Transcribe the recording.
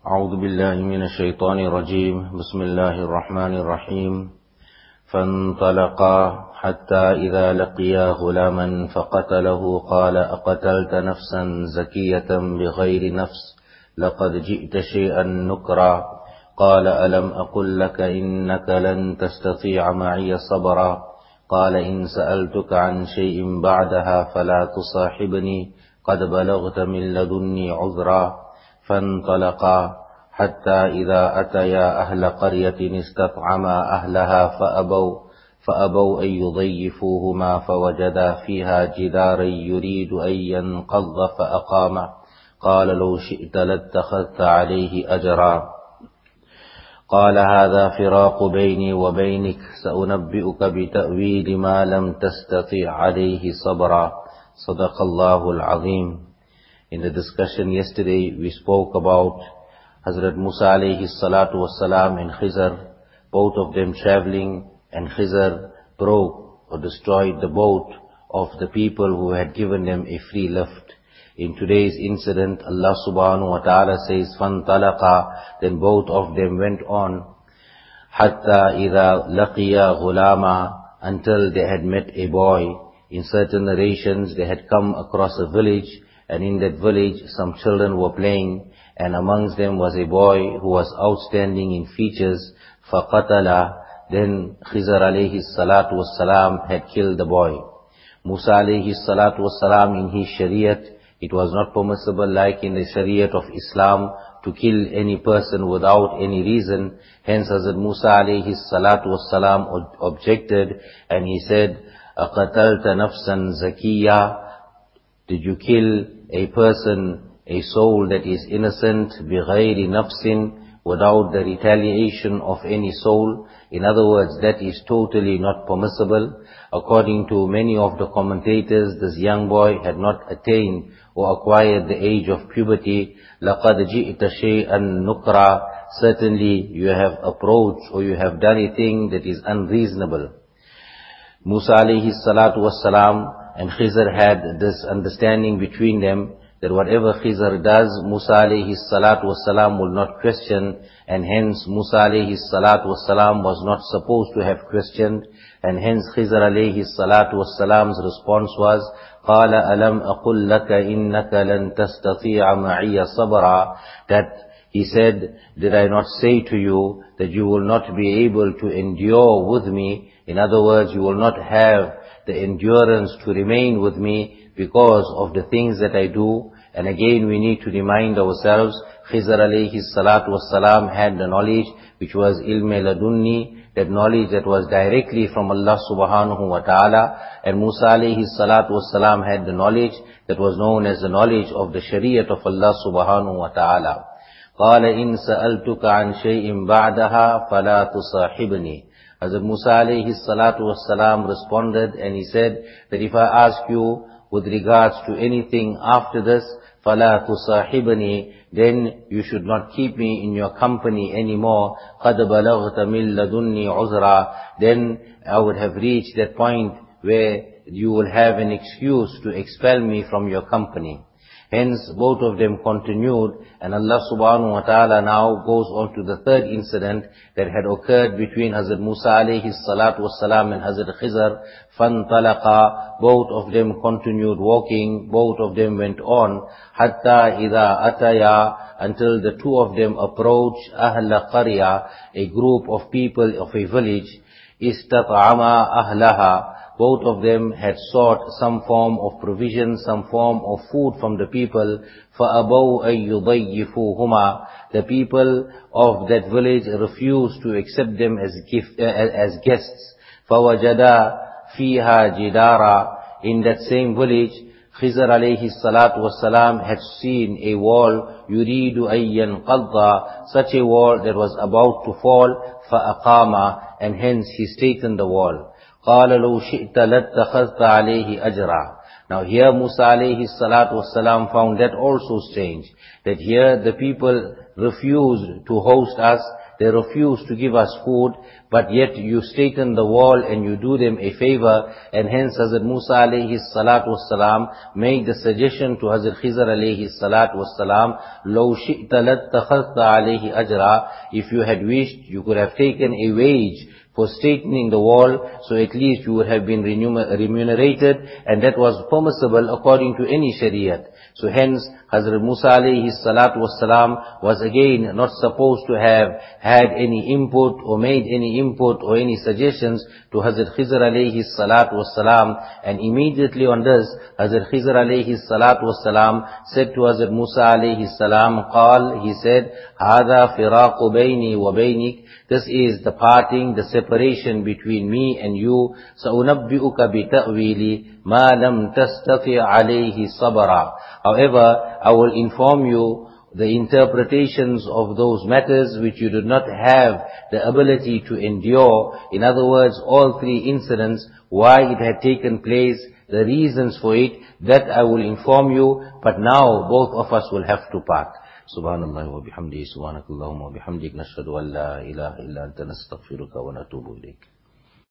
أعوذ بالله من الشيطان الرجيم بسم الله الرحمن الرحيم فانطلقا حتى إذا لقيا غلاما فقتله قال أقتلت نفسا زكية بغير نفس لقد جئت شيئا نكرا قال ألم أقل لك إنك لن تستطيع معي صبرا قال إن سألتك عن شيء بعدها فلا تصاحبني قد بلغت من لدني عذرا فانطلقا حتى إذا أتيا أهل قرية استطعما أهلها فأبوا أن يضيفوهما فوجدا فيها جدارا يريد أن ينقض فأقامه قال لو شئت لاتخذت عليه أجرا قال هذا فراق بيني وبينك سأنبئك بتأويل ما لم تستطع عليه صبرا صدق الله العظيم. In the discussion yesterday, we spoke about Hazrat Musa alayhi salatu wassalam and Khizr, both of them traveling, and Khizr broke or destroyed the boat of the people who had given them a free lift. In today's incident, Allah subhanahu wa ta'ala says, فَانْطَلَقَا, then both of them went on, حَتَّى إِذَا لَقِيَا غُلَامًا, until they had met a boy. In certain narrations, they had come across a village, and in that village some children were playing, and amongst them was a boy who was outstanding in features. فَقَتَلَ, then Khizr alayhi salatu wassalam had killed the boy. Musa alayhi salatu wassalam, in his shariat, it was not permissible like in the shariat of Islam to kill any person without any reason. Hence Hazrat Musa alayhi salatu wassalam objected, and he said, أَقَتَلْتَ نَفْسًا زَكِيًّا, did you kill a person, a soul that is innocent, بِغَيْرِ نَفْسٍ, without the retaliation of any soul? In other words, that is totally not permissible. According to many of the commentators, this young boy had not attained or acquired the age of puberty. لَقَدْ جِئْتَ شَيْئًا نُكْرًا, certainly you have approached or you have done a thing that is unreasonable. Musa alayhi salatu wassalam and Khizr had this understanding between them that whatever Khizr does, Musa alayhi salatu wassalam will not question, and hence Musa alayhi salatu wassalam was not supposed to have questioned, and hence Khizr alayhi salatu wassalam's response was, قَالَ أَلَمْ أَقُلْ لَكَ إِنَّكَ لَن تَسْتَطِيعَ مَعِيَ صَبْرًا, that he said, did I not say to you that you will not be able to endure with me? In other words, you will not have the endurance to remain with me because of the things that I do. And again we need to remind ourselves, Khizr alayhi salatu wassalam had the knowledge which was ilm ladunni, that knowledge that was directly from Allah subhanahu wa ta'ala, and Musa alayhi salatu wassalam had the knowledge that was known as the knowledge of the shariat of Allah subhanahu wa ta'ala. قَالَ إِن سَأَلْتُكَ عَنْ شَيْءٍ بَعْدَهَا فَلَا تُصَاحِبْنِي. Hazrat Musa alayhi salatu wassalam responded, and he said that if I ask you with regards to anything after this, فَلَا تُصَاحِبْنِي, then you should not keep me in your company anymore. قَدْ بَلَغْتَ مِن لَدُنِّي عُذْرًا, then I would have reached that point where you will have an excuse to expel me from your company. Hence, both of them continued, and Allah subhanahu wa ta'ala now goes on to the third incident that had occurred between Hazrat Musa alayhi salatu wassalam and Hazrat Khizr. فَانْطَلَقَا, both of them continued walking, both of them went on, حَتَّى إِذَا أَتَيَا, until the two of them approached أَهْلَ قَرْيَةٍ, a group of people of a village. إِسْتَطْعَمَا أَهْلَهَا, both of them had sought some form of provision, some form of food from the people. فَأَبَوْا أَن يُضَيِّفُوهُمَا, the people of that village refused to accept them as guests. فَوَجَدَا فِيهَا جِدَارًا, in that same village, Khizr alayhi salatu wassalam had seen a wall, يُرِيدُ أَن يَنْقَضَّ, such a wall that was about to fall. فَأَقَامَ, and hence he straightened the wall. قَالَ لَوْ شِئْتَ لَاتَّخَذْتَ عَلَيْهِ أَجْرًا. Now here Musa alayhi salatu wassalam found that also strange, that here the people refused to host us, they refuse to give us food, but yet you straighten the wall and you do them a favor, and hence Hazrat Musa alayhi salatu wassalam made the suggestion to Hazrat Khizr alayhi salatu wassalam, لَوْ شِئْتَ لَاتَّخَذْتَ عَلَيْهِ أَجْرًا. If you had wished, you could have taken a wage for straightening the wall, so at least you would have been remunerated, and that was permissible according to any shariat. So hence, Hazrat Musa alayhi salatu wassalam was again not supposed to have had any input or made any input or any suggestions to Hazrat Khizr alayhi salatu wassalam, and immediately on this, Hazrat Khizr alayhi salatu wassalam said to Hazrat Musa alayhi salam, he said, هَذَا فِرَاقُ بَيْنِي وَبَيْنِكَ. This is the parting, the separation between me and you. سَأُنَبِّئُكَ بِتَأْوِيلِ مَا لَمْ تَسْتَطِعْ عَلَيْهِ صَبْرًا. However, I will inform you the interpretations of those matters which you did not have the ability to endure. In other words, all three incidents, why it had taken place, the reasons for it, that I will inform you, but now both of us will have to part. Subhanallah wa bihamdihi, subhanakallahumma wa bihamdik, nashhadu an la ilaha illa anta nastaghfiruka wa natubu ilayk.